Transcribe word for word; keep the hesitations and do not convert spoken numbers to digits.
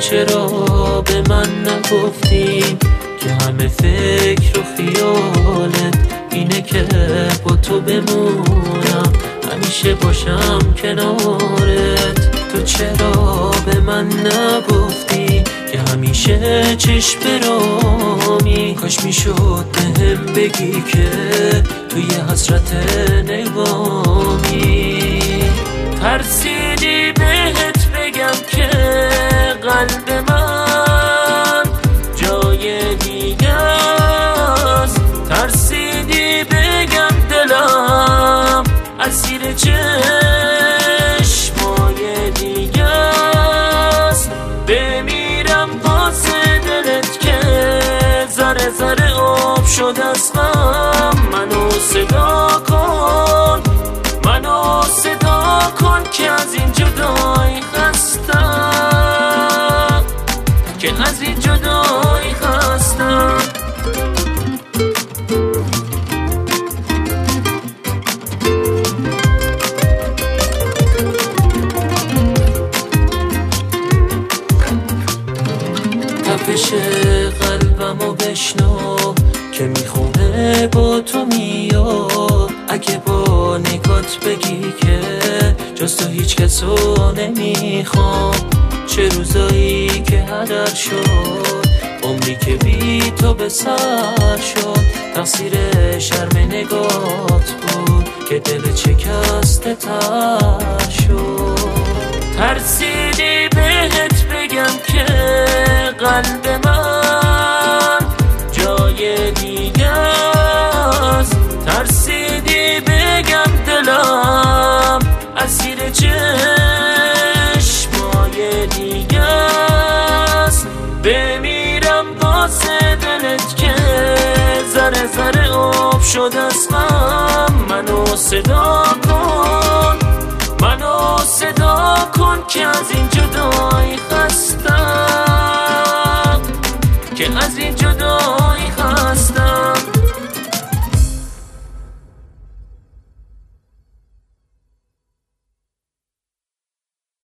چرا به من نگفتی که همه فکر و خیالت اینه که با تو بمونم، همیشه باشم کنارت. تو چرا به من نگفتی که همیشه چشم برامی؟ کاش میشد بهم بگی که توی حسرت نگامی. ترسیدی بهت بگم که قلب من جای دیگه است، ترسیدی بگم دلم اسیر چشمای دیگه است. بمیرم واسه دلت که ذره ذره آب شد از غم. منو صدا کن، منو صدا کن که از این جدایی خستم، که از این جدایی خستم. تپش قلبمو بشنو که میخونه با تو میاد. اگه با نگات بگی که جز تو هیچ کسو نمیخوام، چه روزایی که هدر شد، عمری که بی تو به سر شد. تقصیر شرم نگات بود که دل شکسته تر شد. ترسیدی بهت بگم که قلب من جای دیگه است، ترسیدی بگم دلم اسیر چشمای دیگه است. بمیرم واسه دلت که ذره ذره آب شد از غم. منو صدا کن، منو صدا کن که از این جدایی خستم، که از این